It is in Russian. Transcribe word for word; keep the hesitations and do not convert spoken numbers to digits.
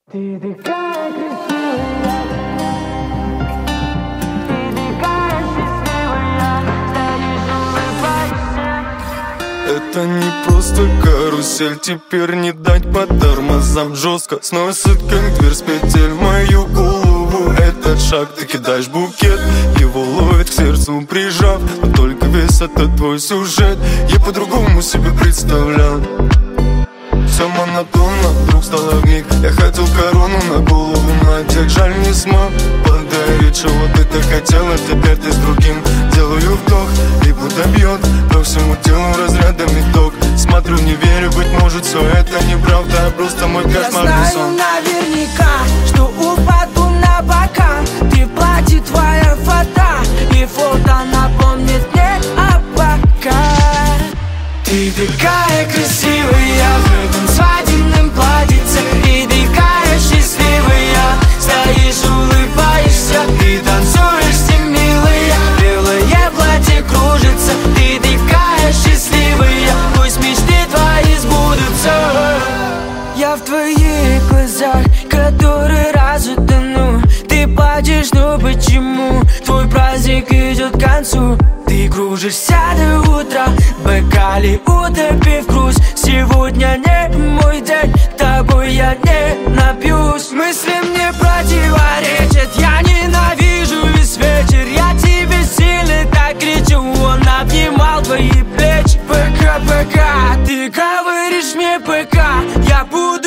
Ты такая красивая, ты такая счастливая, стоишь, улыбаешься. Это не просто карусель, теперь не дать по тормозам. Жестко сносит как дверь с петель в мою голову. Этот шаг, ты кидаешь букет, его ловит к сердцу прижав. Но только весь этот твой сюжет я по-другому себе представлял. Все монотонно, вдруг стало вмиг. Я хотел корону на голову надеть, жаль не смог подарить, чего ты так хотела. Теперь ты с другим, делаю вдох, и будто бьет по всему телу разрядами ток. Смотрю, не верю, быть может все это неправда, а просто мой кошмарный сон. Я знаю наверняка, что упаду на бока. Ты в платье, твоя фото, и фото напомнит мне о бока. Ты такая красивая в этом свадебном платьице, и такая счастливая, стоишь, улыбаешься, ты танцуешь, все милая, белое платье кружится. Ты такая счастливая, пусть мечты твои сбудутся. Я в твоих глазах, который раз утону. Ты плачешь, но почему? Твой праздник идет к концу. Ты кружишься до утра, в бокале утопив груз. Сегодня не мой день, тобой я не напьюсь. Мысли мне противоречат, я ненавижу весь вечер. Я тебе сильно так кричу, он обнимал твои плечи. ПК, ПК, ты говоришь мне ПК, я буду